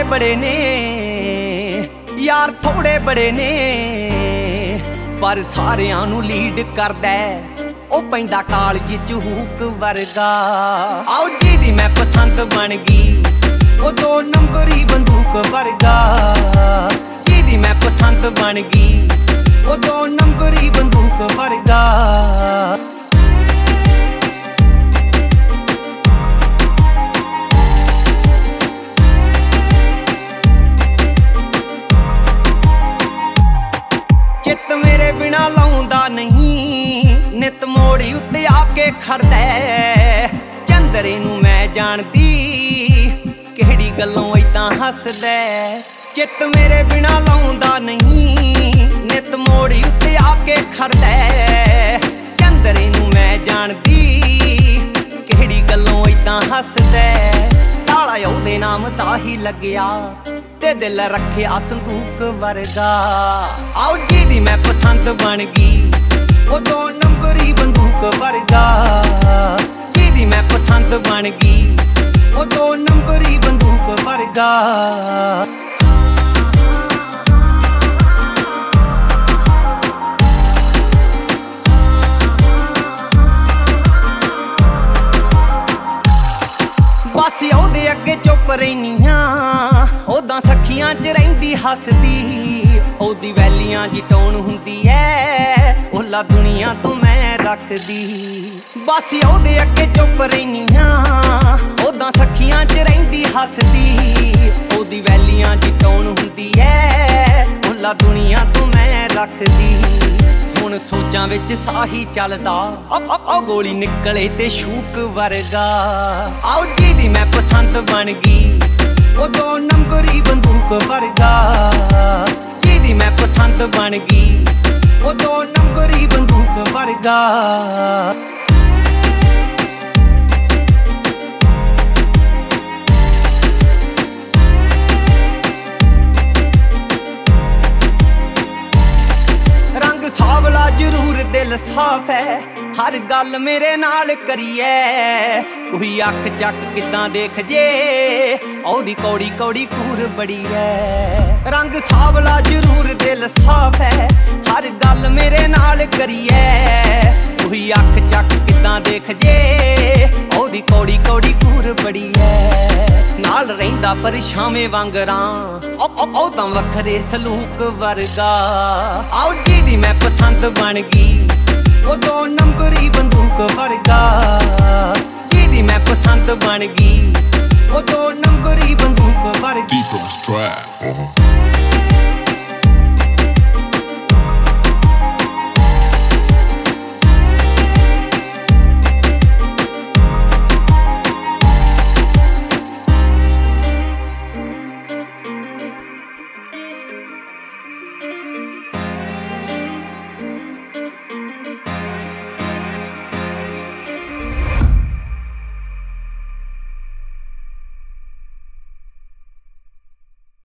बड़े ने यार थोड़े बड़े ने पर सारियां नू लीड करदा ओ पैंदा कालज च हूक वर्गा। आओ जी दी मैं पसंद बन गई ओ 2 नंबरी बंदूक वर्गा। जी दी मैं पसंद बन गई ओ 2 नंबरी बंदूक वर्गा। चित मेरे बिना लाउंदा नहीं नित मोड़ी उत्ते आके खड़दा। चंदरे नू मैं जानदी किहड़ी गल्लों इदां हसदा। चित मेरे बिना लाउंदा नहीं नित मोड़ी उत्ते आके खड़दा। चंदरे नू मैं जानदी किहड़ी गल्लों इदां हसदा। ताला ओहदे नाम ताही लग्या ते दिल रखिया संदूक वर्गा। आओ जी दी मैं पसंद बन गई ओ 2 नंबरी बंदूक वर्गा। जी दी मैं पसंद बन गई ओ 2 नंबरी बंदूक वर्गा। बस ओहदे अगे चुप रहिनियां ओदां सखियां च रहिंदी हसदी। ओदी वैलियां जिटाउण हुंदी ऐ ओला दुनिया तो मैं रखदी। बस ओहदे अगे चुप रहिनियां ओदां सखियां च रहिंदी हसदी। ओदी वैलियां जिटाउण हुंदी ऐ ओला दुनिया तो मैं रखदी। हुण सोचां विच साही चलदा ओ गोली निकले ते शूक वर्गा। आओ जी दी मैं पसंद बन गई ओ 2 नंबरी बंदूक वर्गा। जी दी मैं पसंद बन गई ओ 2 नंबरी बंदूक वर्गा। रंग सावला जरूर दिल साफ है हर गल मेरे नाल करिए। कोई अख चक किदां देख जे ओदी कौड़ी कौड़ी कूर बड़ी है। रंग सावला जरूर दिल साफ है हर गल मेरे नाल करिए। कोई अख चक किदां देख जे ओदी कौड़ी कौड़ी कूर बड़ी है। नाल रहिंदा परछावें वांगरां ओ तां वखरे सलूक वर्गा। आओ जी दी मैं पसंद बन गई ओ 2 नंबरी बंदूक वर्गा। जी दी मैं पसंद बन गई ओ 2 नंबरी बंदूक वर्गा।